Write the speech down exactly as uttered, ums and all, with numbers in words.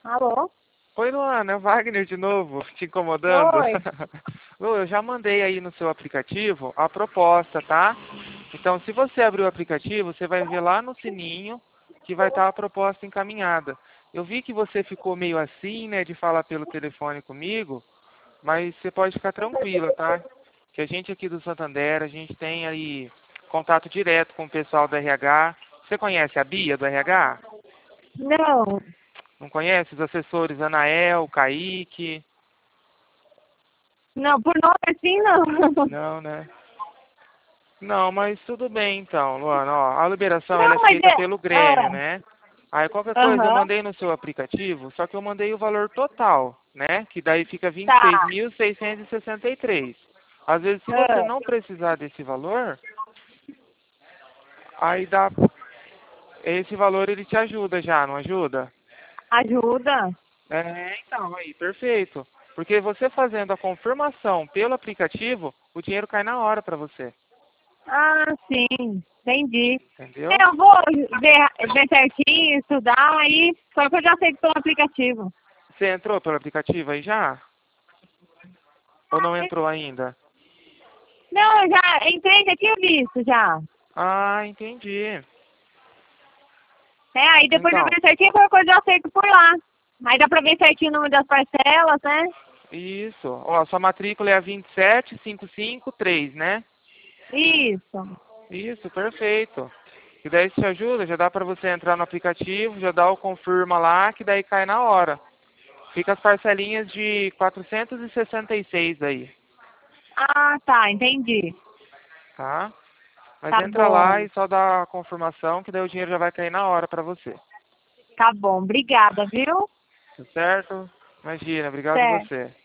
Alô? Oi, Luana, é o Wagner de novo, te incomodando. Oi. Lu, eu já mandei aí no seu aplicativo a proposta, tá? Então, se você abrir o aplicativo, você vai ver lá no sininho que vai estar a proposta encaminhada. Eu vi que você ficou meio assim, né, de falar pelo telefone comigo, mas você pode ficar tranquila, tá? Que a gente aqui do Santander, a gente tem aí contato direto com o pessoal do R H. Você conhece a Bia do R H? Não. Não conhece os assessores Anael, Kaique? Não, por nome assim não. Não, né? Não, mas tudo bem então, Luana. Ó, a liberação ela Não, é mas feita é. pelo Grêmio, Ah, né? Aí qualquer coisa eu aham. mandei no seu aplicativo, só que eu mandei o valor total, né? Que daí fica vinte e seis Tá. mil seiscentos e sessenta e três. Às vezes, se você Ah, não precisar desse valor, aí dá esse valor ele te ajuda já, não ajuda? ajuda? É, então, aí, perfeito. Porque você fazendo a confirmação pelo aplicativo, o dinheiro cai na hora para você, Ah, sim. Entendi. entendeu? É, eu vou ver, ver certinho, estudar, aí só que eu já sei pelo aplicativo. Você entrou pelo aplicativo aí já? Ou não entrou ainda? Não, eu já entrei, já tinha visto já. Ah, entendi. É, aí depois eu Então, ver certinho, qualquer coisa eu aceito por lá. Aí dá pra ver certinho o número das parcelas, né? isso. Ó, sua matrícula é a vinte e sete cinco cinco três, né? Isso. Isso, perfeito. E daí isso te ajuda, já dá para você entrar no aplicativo, já dá o confirma lá, que daí cai na hora. Fica as parcelinhas de quatrocentos e sessenta e seis aí, Ah, tá, entendi. tá? Mas Tá entra lá bom. e só dá a confirmação, que daí o dinheiro já vai cair na hora para você. Tá bom, obrigada, viu? Tá certo? Imagina, obrigado Certo. você.